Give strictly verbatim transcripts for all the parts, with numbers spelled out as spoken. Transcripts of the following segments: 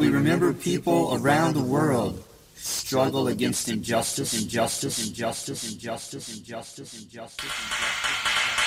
we remember people around the world struggle against injustice, injustice, injustice, injustice, injustice, injustice, injustice.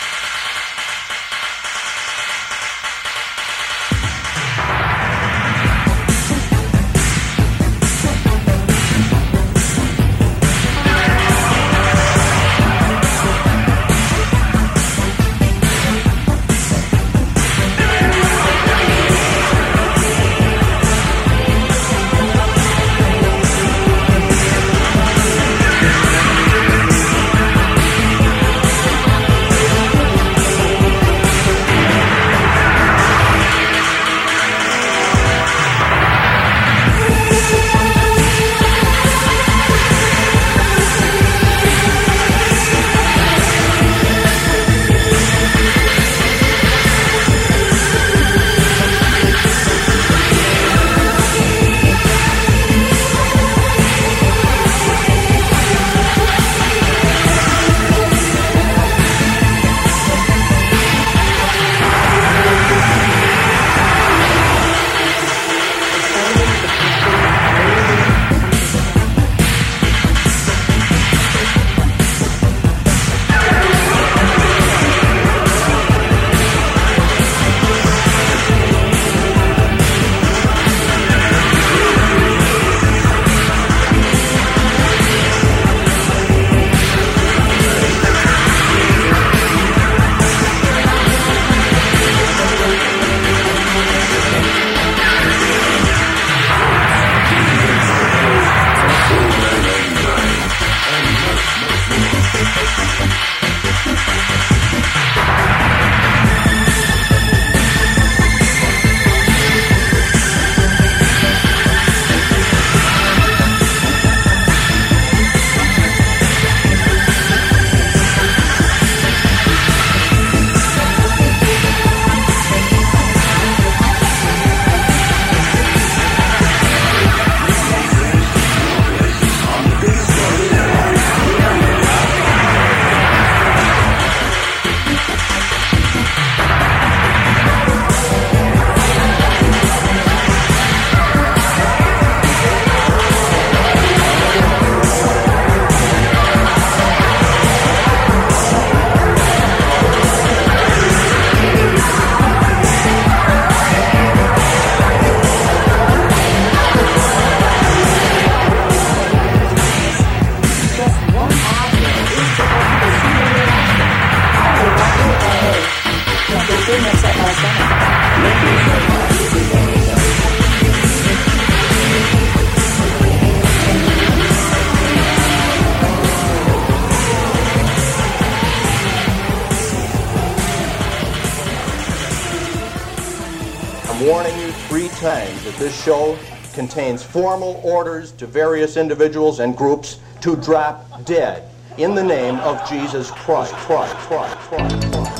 Warning you three times that this show contains formal orders to various individuals and groups to drop dead in the name of Jesus Christ. Christ, Christ, Christ, Christ.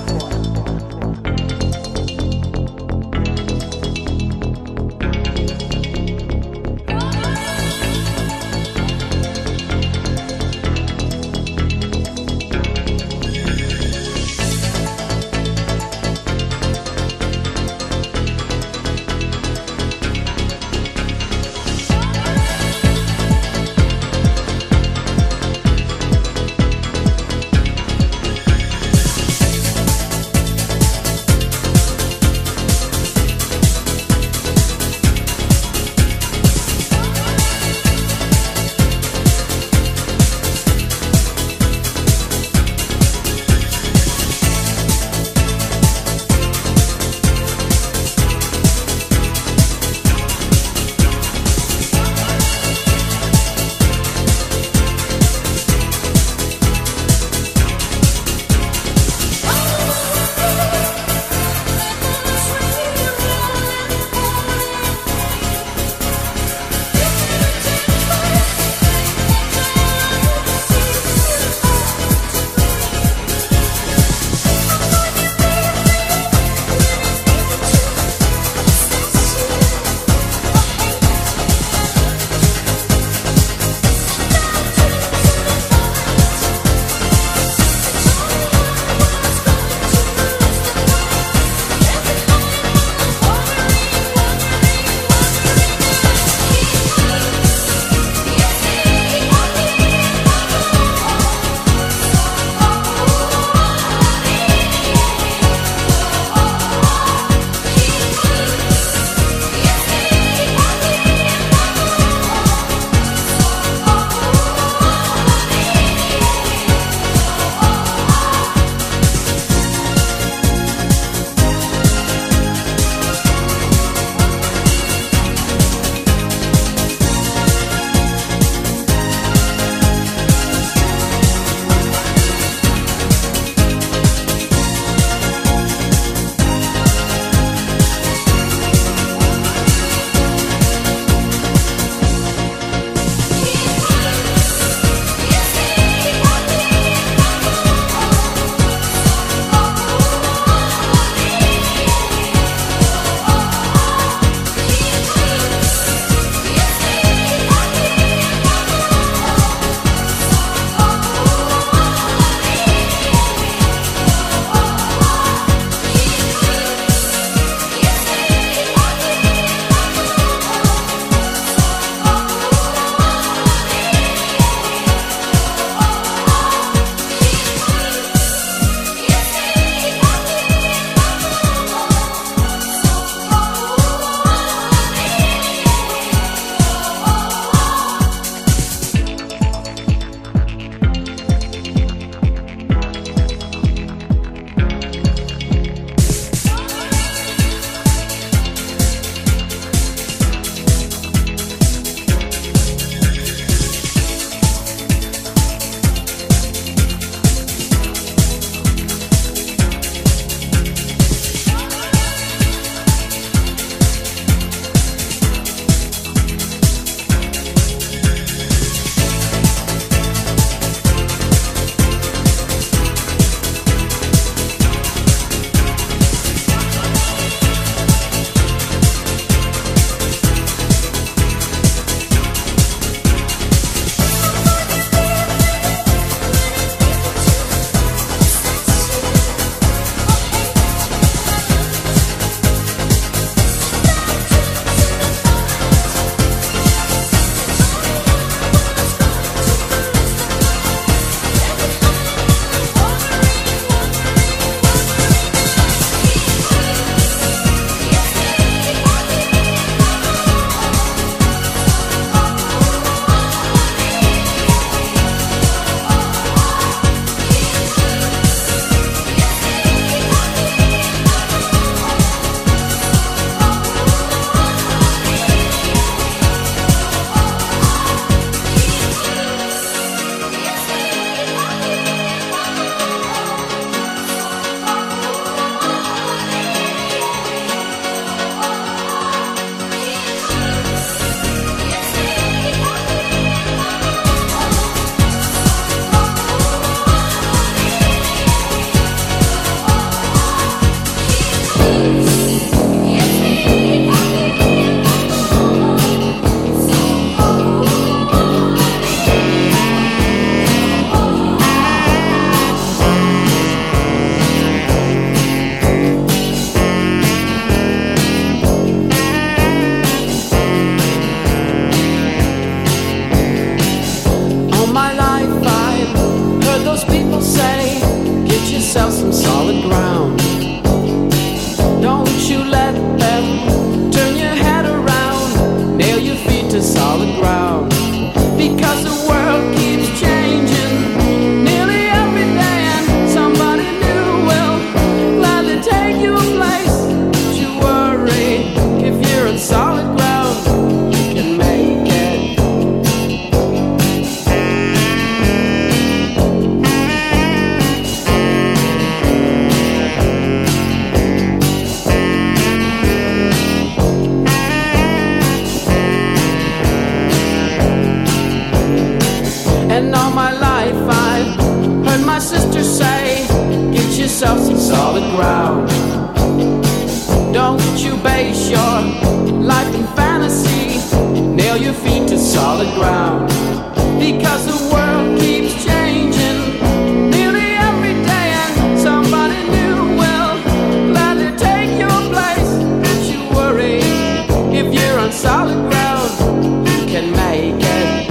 base your life in fantasy. Nail your feet to solid ground. Because the world keeps changing nearly every day, and somebody new will gladly take your place. Don't you worry, if you're on solid ground, you can make it.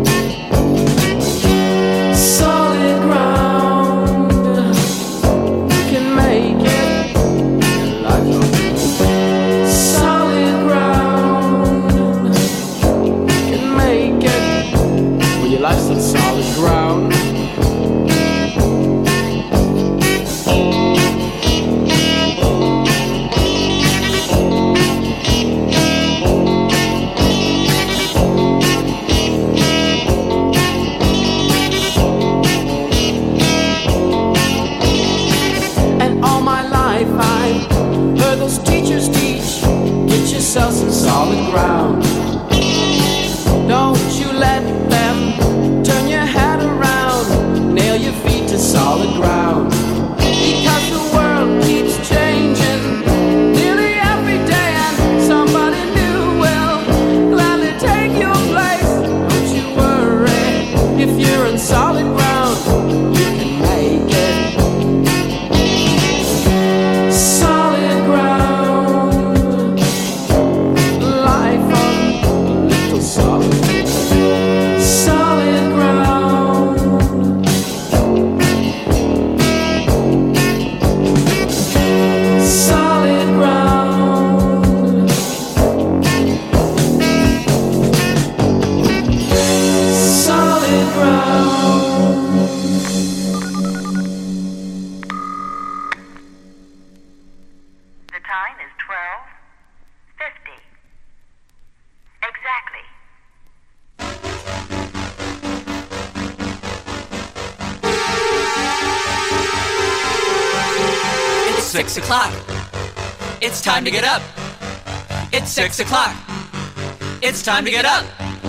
Solid ground, you can make it. Solid ground, you can make it. When your life's on solid ground. Some solid ground. Don't you let them turn your head around. Nail your feet to solid ground. Because the world keeps changing nearly every day, and somebody new will gladly take your place. Don't you worry, if you're in solid ground, you can make it. Solid ground. Six o'clock. It's time to get up. It's six o'clock. It's time to get up.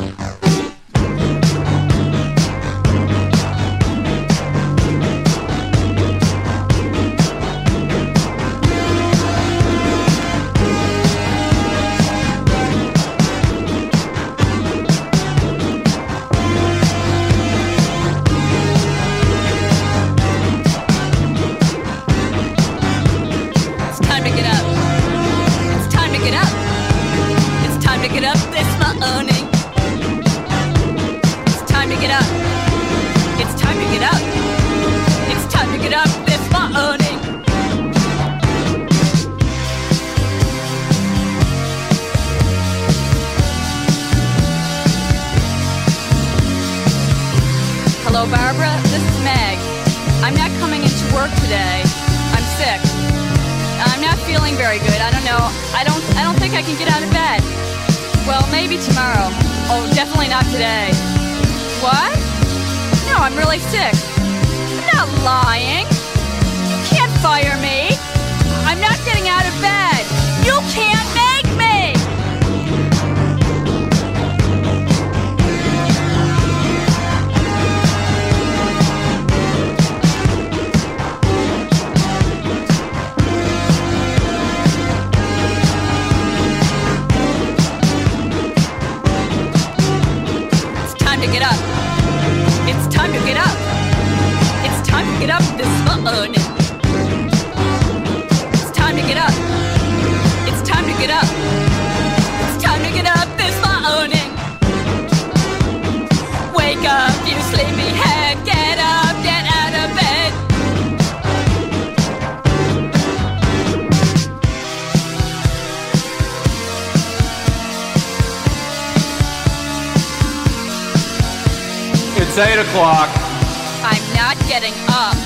It's eight o'clock. I'm not getting up.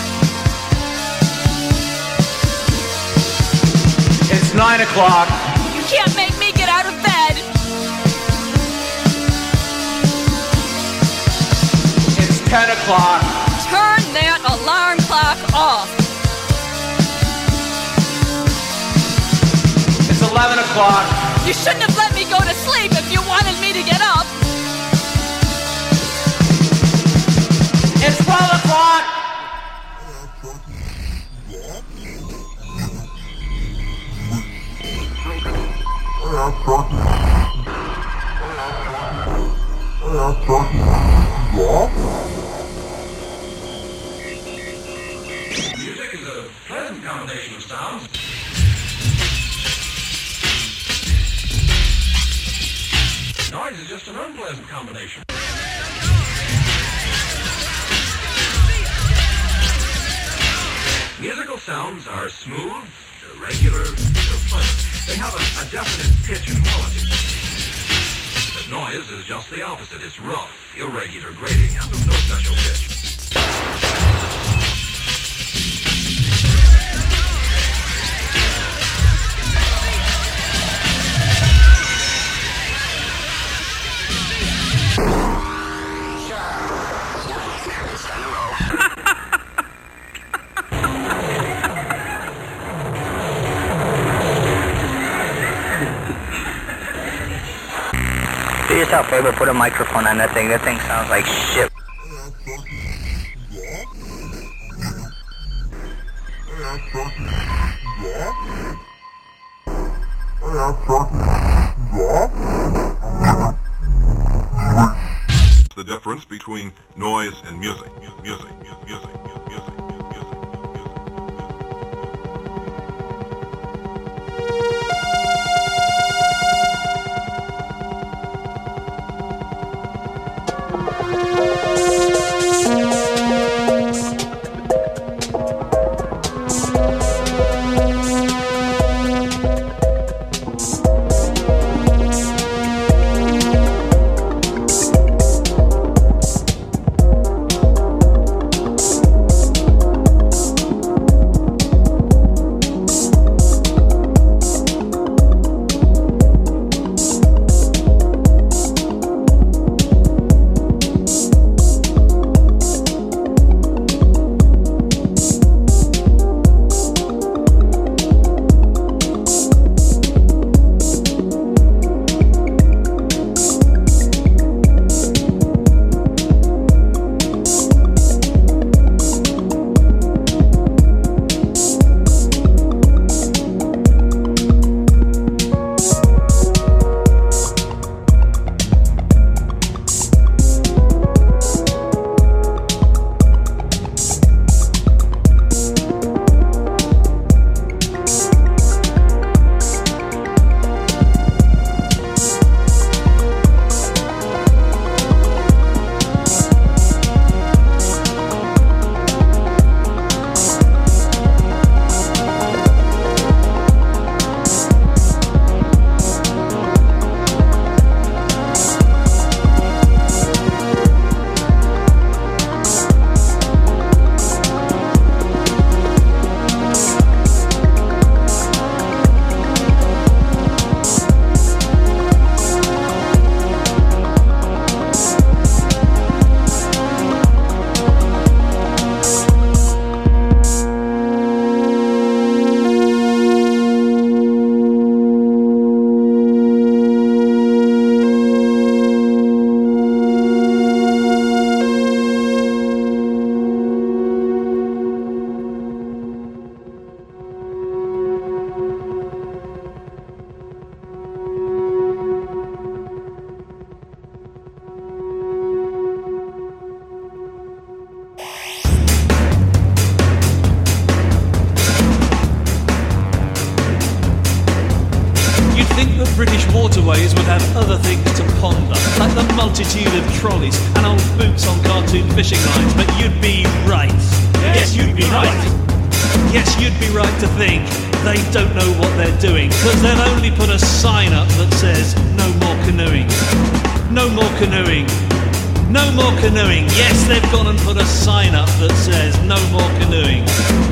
It's nine o'clock. You can't make me get out of bed. It's ten o'clock. Turn that alarm clock off. It's eleven o'clock. You shouldn't have let me go to sleep if you wanted me to get up. It's twelve o'clock! Music is a pleasant combination of sounds. Noise is just an unpleasant combination. Musical sounds are smooth, they're regular, they're pleasant. They have a, a definite pitch and quality. But noise is just the opposite. It's rough, irregular, grating, and of no special pitch. Do yourself a favor, put a microphone on that thing. That thing sounds like shit. The difference between noise and music. Music, music, music, music, music. British waterways would have other things to ponder, like the multitude of trolleys and old boots on cartoon fishing lines, but you'd be right. Yes, you'd be right. Yes, you'd be right to think they don't know what they're doing, because they've only put a sign up that says, no more canoeing. No more canoeing. No more canoeing. Yes, they've gone and put a sign up that says, no more canoeing.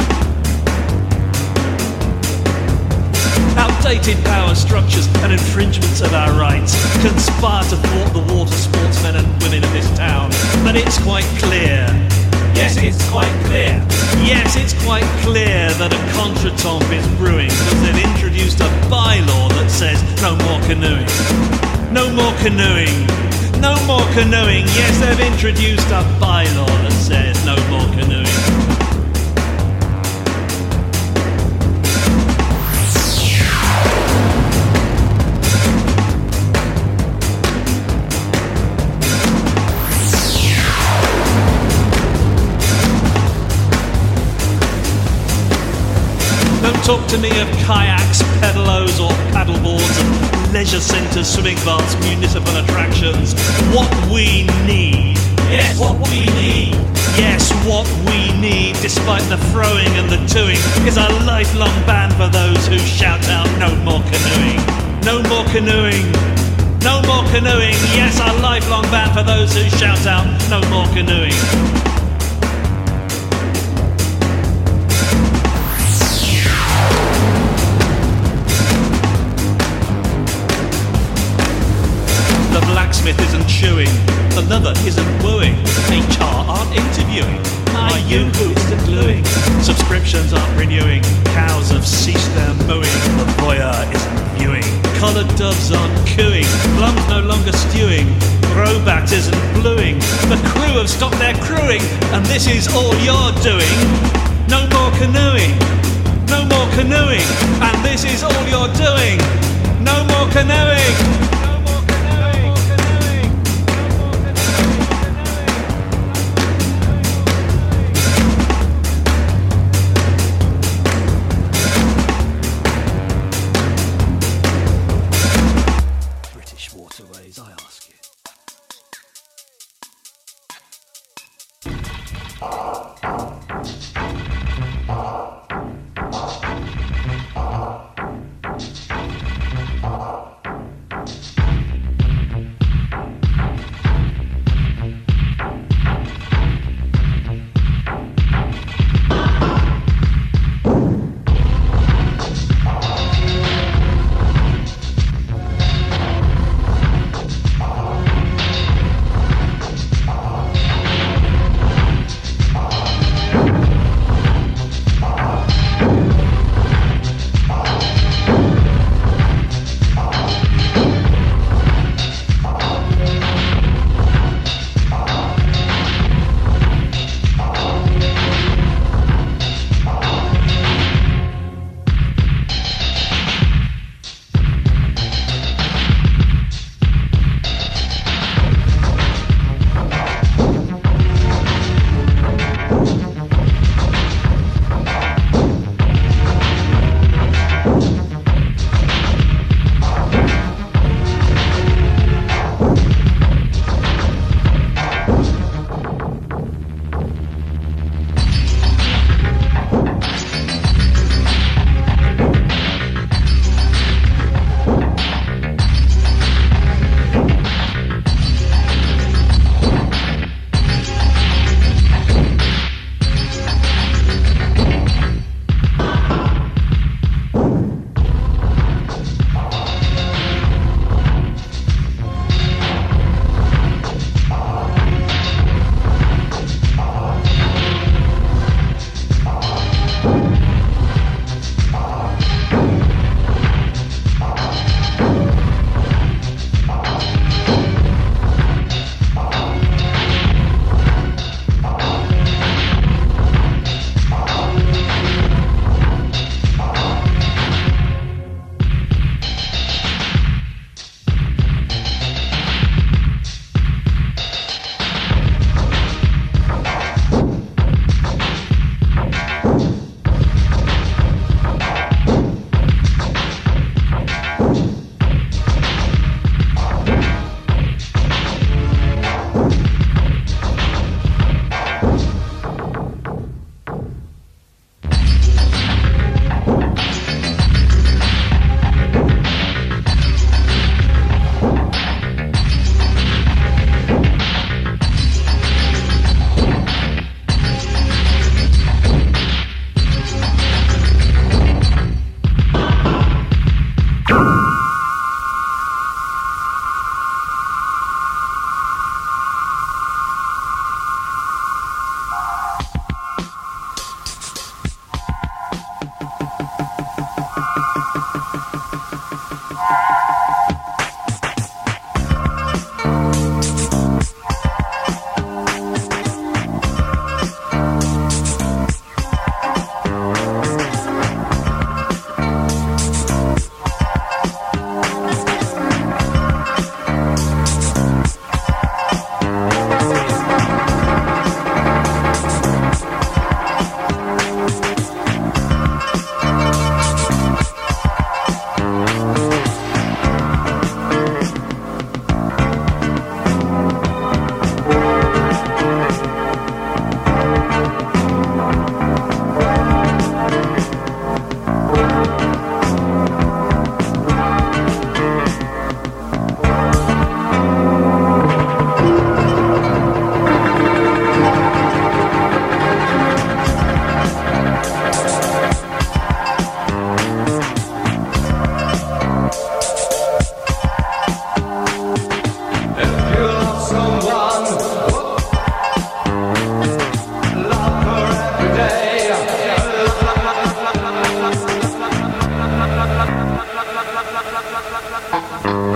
Outdated power structures and infringements of our rights conspire to thwart the water sportsmen and women of this town. But it's quite clear. Yes, it's quite clear. Yes, it's quite clear that a contretemps is brewing, because they've introduced a bylaw that says no more canoeing. No more canoeing. No more canoeing. Yes, they've introduced a bylaw that says no more canoeing. talk to me of kayaks, pedalos or paddleboards, and leisure centres, swimming baths, municipal attractions. What we need, yes, what we need, yes, what we need, despite the throwing and the toing, is a lifelong ban for those who shout out no more canoeing, no more canoeing, no more canoeing. Yes, a lifelong ban for those who shout out no more canoeing. The blacksmith isn't chewing, the lover isn't wooing, H R aren't interviewing, my yoo-hoo isn't gluing, subscriptions aren't renewing, cows have ceased their mooing, the voyeur isn't viewing, collared doves aren't cooing, plums no longer stewing, Robat isn't bluing, the crew have stopped their crewing, and this is all you're doing. No more canoeing, no more canoeing, and this is all you're doing. No more canoeing. Bye.